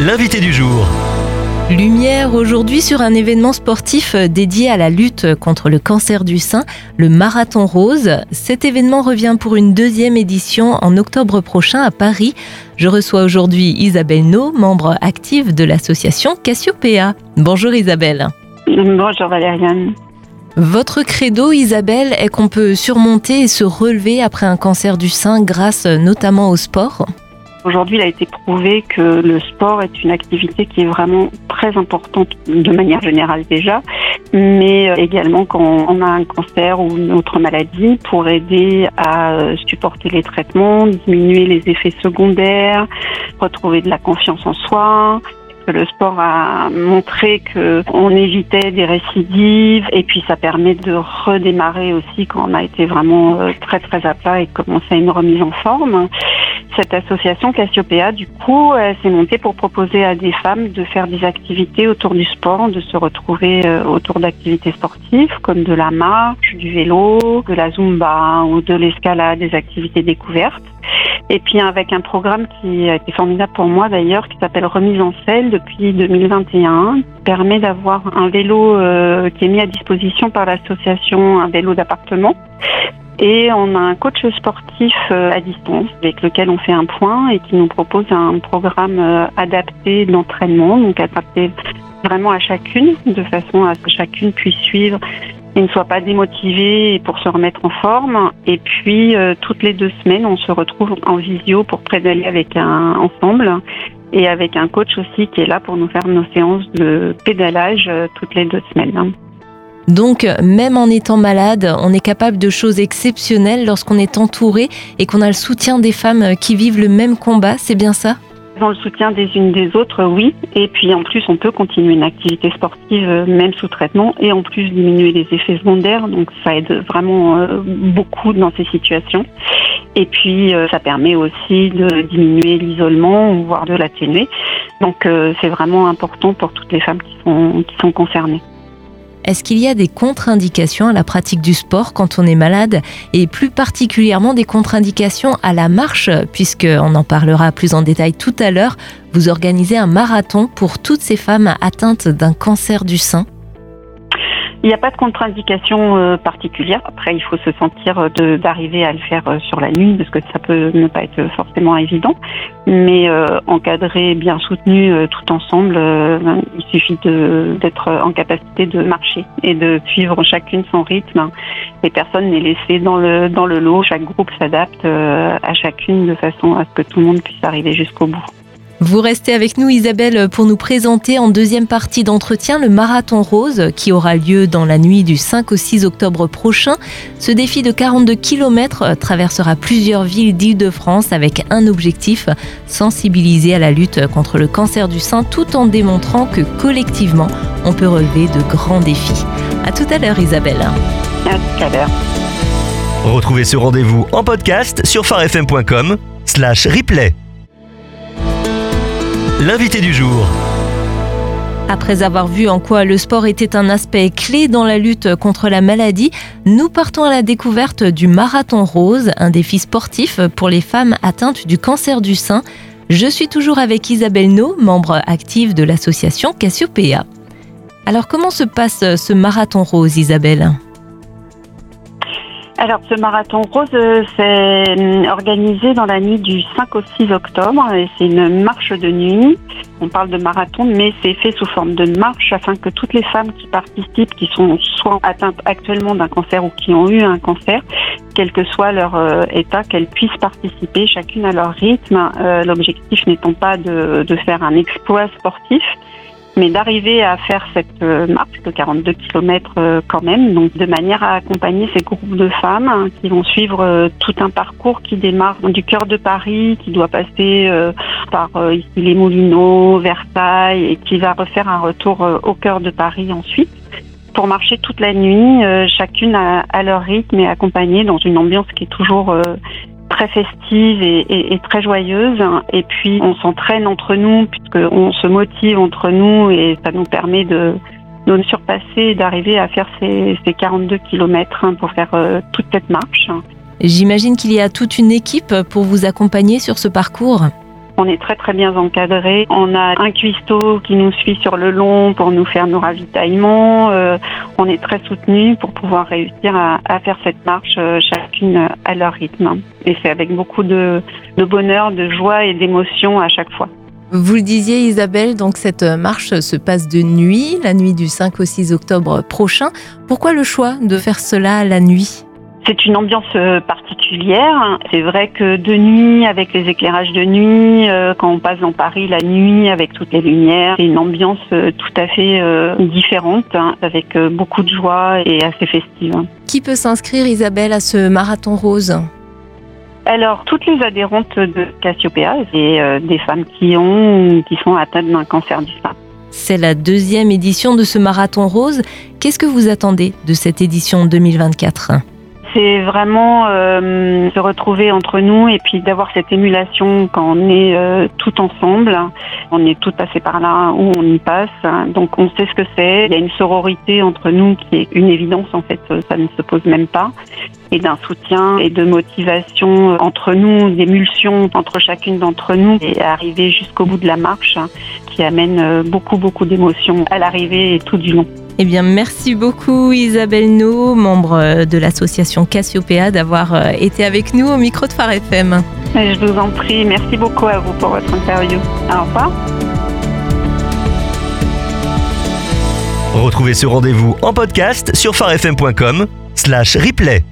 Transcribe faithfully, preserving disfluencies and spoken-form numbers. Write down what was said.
l'invité du jour. Lumière aujourd'hui sur un événement sportif dédié à la lutte contre le cancer du sein, le Marathon Rose. Cet événement revient pour une deuxième édition en octobre prochain à Paris. Je reçois aujourd'hui Isabelle Naud, membre active de l'association Cassiopéa. Bonjour Isabelle. Bonjour Valériane. Votre credo, Isabelle, est qu'on peut surmonter et se relever après un cancer du sein grâce notamment au sport. Aujourd'hui, il a été prouvé que le sport est une activité qui est vraiment très importante de manière générale déjà, mais également quand on a un cancer ou une autre maladie pour aider à supporter les traitements, diminuer les effets secondaires, retrouver de la confiance en soi. Le sport a montré qu'on évitait des récidives et puis ça permet de redémarrer aussi quand on a été vraiment très très à plat et commencer une remise en forme. Cette association Cassiopéa, du coup, elle s'est montée pour proposer à des femmes de faire des activités autour du sport, de se retrouver autour d'activités sportives comme de la marche, du vélo, de la zumba ou de l'escalade, des activités découvertes. Et puis avec un programme qui a été formidable pour moi d'ailleurs, qui s'appelle Remise en selle depuis deux mille vingt et un, qui permet d'avoir un vélo euh, qui est mis à disposition par l'association, un vélo d'appartement. Et on a un coach sportif euh, à distance avec lequel on fait un point et qui nous propose un programme euh, adapté d'entraînement, donc adapté vraiment à chacune, de façon à ce que chacune puisse suivre et ne soit pas démotivée pour se remettre en forme. Et puis, euh, toutes les deux semaines, on se retrouve en visio pour pédaler avec un ensemble et avec un coach aussi qui est là pour nous faire nos séances de pédalage euh, toutes les deux semaines. Donc, même en étant malade, on est capable de choses exceptionnelles lorsqu'on est entouré et qu'on a le soutien des femmes qui vivent le même combat, c'est bien ça ? Dans le soutien des unes des autres, oui. Et puis en plus, on peut continuer une activité sportive même sous traitement et en plus diminuer les effets secondaires. Donc ça aide vraiment euh, beaucoup dans ces situations. Et puis euh, ça permet aussi de diminuer l'isolement, voire de l'atténuer. Donc euh, c'est vraiment important pour toutes les femmes qui sont, qui sont concernées. Est-ce qu'il y a des contre-indications à la pratique du sport quand on est malade et plus particulièrement des contre-indications à la marche, puisqu'on en parlera plus en détail tout à l'heure, vous organisez un marathon pour toutes ces femmes atteintes d'un cancer du sein ? Il n'y a pas de contre-indication euh, particulière. Après, il faut se sentir de, d'arriver à le faire euh, sur la lune parce que ça peut ne pas être forcément évident. Mais euh, encadré, bien soutenu euh, tout ensemble, euh, il suffit de, d'être en capacité de marcher et de suivre chacune son rythme. Et personne n'est laissé dans le, dans le lot. Chaque groupe s'adapte euh, à chacune de façon à ce que tout le monde puisse arriver jusqu'au bout. Vous restez avec nous Isabelle pour nous présenter en deuxième partie d'entretien le Marathon Rose qui aura lieu dans la nuit du cinq au six octobre prochain. Ce défi de quarante-deux kilomètres traversera plusieurs villes d'Île-de-France avec un objectif, sensibiliser à la lutte contre le cancer du sein tout en démontrant que collectivement on peut relever de grands défis. À tout à l'heure Isabelle. À tout à l'heure. Retrouvez ce rendez-vous en podcast sur farfm point com slash replay. L'invité du jour. Après avoir vu en quoi le sport était un aspect clé dans la lutte contre la maladie, nous partons à la découverte du Marathon Rose, un défi sportif pour les femmes atteintes du cancer du sein. Je suis toujours avec Isabelle Naud, membre active de l'association Cassiopéa. Alors comment se passe ce Marathon Rose, Isabelle ? Alors, ce marathon rose, c'est organisé dans la nuit du cinq au six octobre et c'est une marche de nuit. On parle de marathon, mais c'est fait sous forme de marche afin que toutes les femmes qui participent, qui sont soit atteintes actuellement d'un cancer ou qui ont eu un cancer, quel que soit leur euh, état, qu'elles puissent participer chacune à leur rythme. Euh, l'objectif n'étant pas de, de faire un exploit sportif, mais d'arriver à faire cette euh, marche de quarante-deux kilomètres euh, quand même, donc de manière à accompagner ces groupes de femmes hein, qui vont suivre euh, tout un parcours qui démarre du cœur de Paris, qui doit passer euh, par euh, ici les Moulineaux, Versailles, et qui va refaire un retour euh, au cœur de Paris ensuite, pour marcher toute la nuit, euh, chacune à, à leur rythme et accompagnée dans une ambiance qui est toujours euh, très festive et, et, et très joyeuse. Et puis on s'entraîne entre nous puisqu'on se motive entre nous et ça nous permet de, de nous surpasser et d'arriver à faire ces, ces quarante-deux kilomètres hein, pour faire euh, toute cette marche. J'imagine qu'il y a toute une équipe pour vous accompagner sur ce parcours. On est très très bien encadré. On a un cuistot qui nous suit sur le long pour nous faire nos ravitaillements. Euh, on est très soutenus pour pouvoir réussir à, à faire cette marche euh, chacune à leur rythme. Et c'est avec beaucoup de, de bonheur, de joie et d'émotion à chaque fois. Vous le disiez Isabelle, donc cette marche se passe de nuit, la nuit du cinq au six octobre prochain. Pourquoi le choix de faire cela la nuit ? C'est une ambiance particulière. C'est vrai que de nuit, avec les éclairages de nuit, euh, quand on passe dans Paris la nuit avec toutes les lumières, c'est une ambiance euh, tout à fait euh, différente, hein, avec euh, beaucoup de joie et assez festive. Qui peut s'inscrire, Isabelle, à ce marathon rose ? Alors, toutes les adhérentes de Cassiopéa, c'est euh, des femmes qui ont, qui sont atteintes d'un cancer du sein. C'est la deuxième édition de ce marathon rose. Qu'est-ce que vous attendez de cette édition deux mille vingt-quatre ? C'est vraiment euh, se retrouver entre nous et puis d'avoir cette émulation quand on est euh, tout ensemble. On est tout passé par là où on y passe, donc on sait ce que c'est. Il y a une sororité entre nous qui est une évidence, en fait, ça ne se pose même pas. Et d'un soutien et de motivation entre nous, d'émulsion entre chacune d'entre nous et arriver jusqu'au bout de la marche qui amène beaucoup, beaucoup d'émotions à l'arrivée et tout du long. Eh bien, merci beaucoup Isabelle No, membre de l'association Cassiopéa, d'avoir été avec nous au micro de Phare F M. Je vous en prie, merci beaucoup à vous pour votre interview. Au revoir. Retrouvez ce rendez-vous en podcast sur pharefm point com slash replay.